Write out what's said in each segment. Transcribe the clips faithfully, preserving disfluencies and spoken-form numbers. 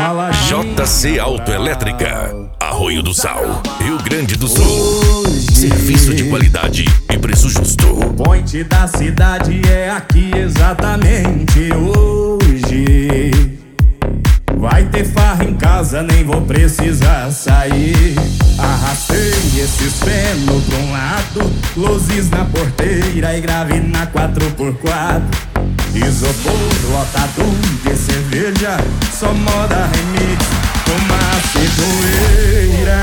baladinha. J C Autoelétrica, Arroio do Sal, Rio Grande do Sul. Serviço de qualidade e preço justo. O point da cidade é aqui exatamente hoje. Vai ter farra em casa, nem vou precisar sair. Arrastei esses feno pra um lado, luzes na porteira e grave na quatro por quatro. Isopor lotado de cerveja, só moda remix, fumaça e poeira.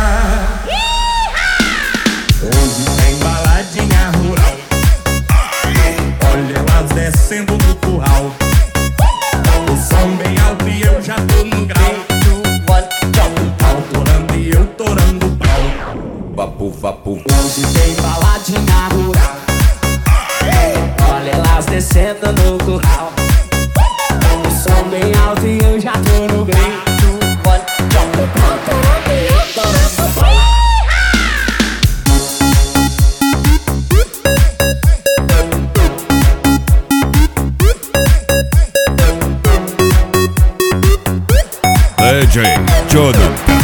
Onde tem baladinha rural, olha elas descendo do curral. O som bem alto e eu já tô no grau. Pau torando e eu torando o pau. Vapu, vapu. Onde tem baladinha rural, olha elas descendo no curral. O som bem alto e eu já tô no grau. Pau torando e eu torando o pau. D J Jonathan.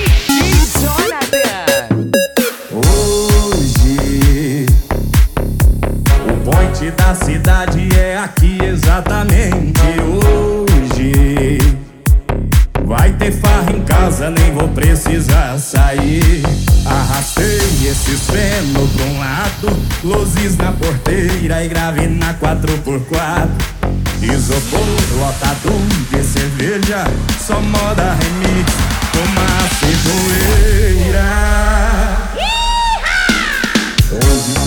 Hoje o point da cidade é aqui exatamente hoje. Vai ter farra em casa, nem vou precisar sair. Arrastei esses feno pra um lado, luzes na porteira e grave na quatro por quatro. Isopor lotado de cerveja, só moda remix, fumaça e poeira. Onde